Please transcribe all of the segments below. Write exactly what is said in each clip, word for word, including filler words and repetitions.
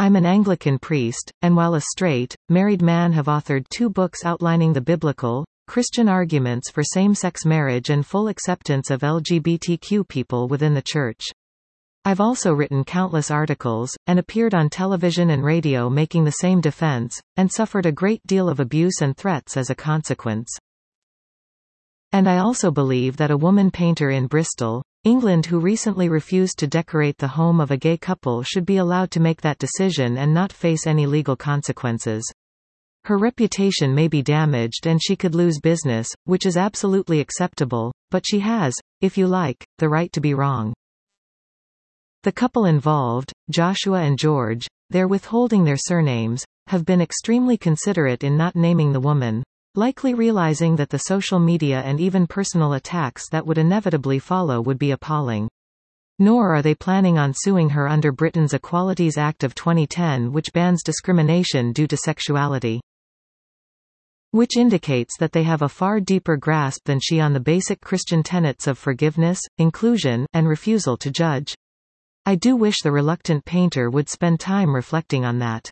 I'm an Anglican priest, and while a straight, married man have authored two books outlining the biblical, Christian arguments for same-sex marriage and full acceptance of L G B T Q people within the Church. I've also written countless articles, and appeared on television and radio making the same defense, and suffered a great deal of abuse and threats as a consequence. And I also believe that a woman painter in Bristol, England who recently refused to decorate the home of a gay couple should be allowed to make that decision and not face any legal consequences. Her reputation may be damaged and she could lose business, which is absolutely acceptable, but she has, if you like, the right to be wrong. The couple involved, Joshua and George, their withholding their surnames, have been extremely considerate in not naming the woman, likely realizing that the social media and even personal attacks that would inevitably follow would be appalling. Nor are they planning on suing her under Britain's Equalities Act of twenty ten, which bans discrimination due to sexuality. Which indicates that they have a far deeper grasp than she on the basic Christian tenets of forgiveness, inclusion, and refusal to judge. I do wish the reluctant painter would spend time reflecting on that.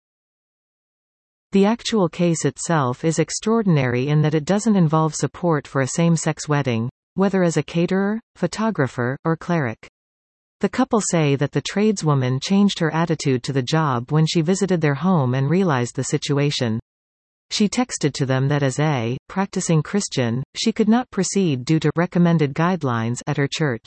The actual case itself is extraordinary in that it doesn't involve support for a same-sex wedding, whether as a caterer, photographer, or cleric. The couple say that the tradeswoman changed her attitude to the job when she visited their home and realized the situation. She texted to them that as a practicing Christian, she could not proceed due to recommended guidelines at her church.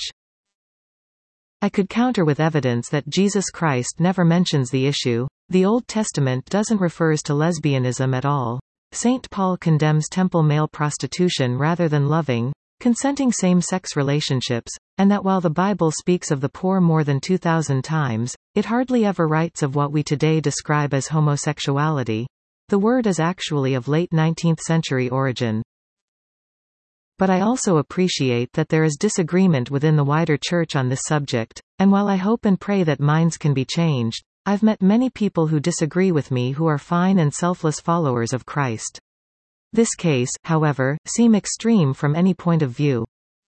I could counter with evidence that Jesus Christ never mentions the issue. The Old Testament doesn't refers to lesbianism at all. Saint Paul condemns temple male prostitution rather than loving, consenting same-sex relationships, and that while the Bible speaks of the poor more than two thousand times, it hardly ever writes of what we today describe as homosexuality. The word is actually of late nineteenth century origin. But I also appreciate that there is disagreement within the wider church on this subject, and while I hope and pray that minds can be changed, I've met many people who disagree with me who are fine and selfless followers of Christ. This case, however, seems extreme from any point of view.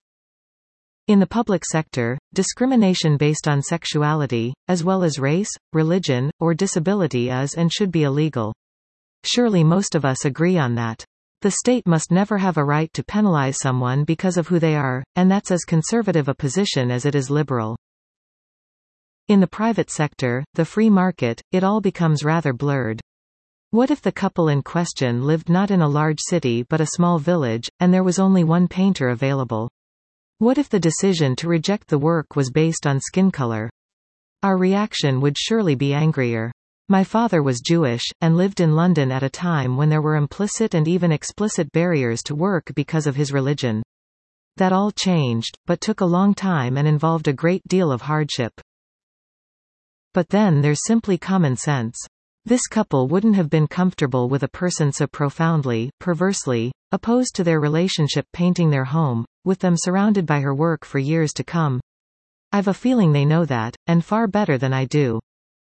In the public sector, discrimination based on sexuality, as well as race, religion, or disability is and should be illegal. Surely most of us agree on that. The state must never have a right to penalize someone because of who they are, and that's as conservative a position as it is liberal. In the private sector, the free market, it all becomes rather blurred. What if the couple in question lived not in a large city but a small village, and there was only one painter available? What if the decision to reject the work was based on skin color? Our reaction would surely be angrier. My father was Jewish, and lived in London at a time when there were implicit and even explicit barriers to work because of his religion. That all changed, but took a long time and involved a great deal of hardship. But then there's simply common sense. This couple wouldn't have been comfortable with a person so profoundly, perversely, opposed to their relationship painting their home, with them surrounded by her work for years to come. I've a feeling they know that, and far better than I do.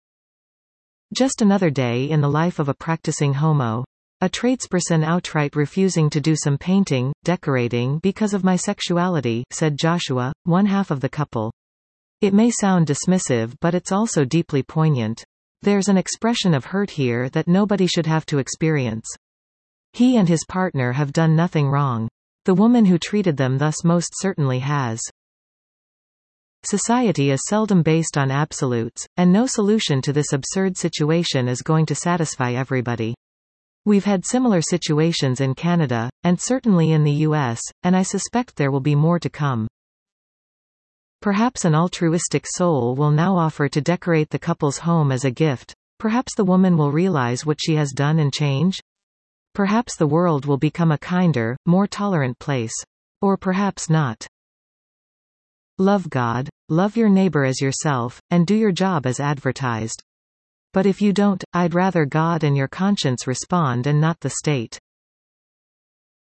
Just another day in the life of a practicing homo. A tradesperson outright refusing to do some painting, decorating because of my sexuality, said Joshua, one half of the couple. It may sound dismissive but it's also deeply poignant. There's an expression of hurt here that nobody should have to experience. He and his partner have done nothing wrong. The woman who treated them thus most certainly has. Society is seldom based on absolutes, and no solution to this absurd situation is going to satisfy everybody. We've had similar situations in Canada, and certainly in the U S, and I suspect there will be more to come. Perhaps an altruistic soul will now offer to decorate the couple's home as a gift. Perhaps the woman will realize what she has done and change. Perhaps the world will become a kinder, more tolerant place. Or perhaps not. Love God, love your neighbor as yourself, and do your job as advertised. But if you don't, I'd rather God and your conscience respond and not the state.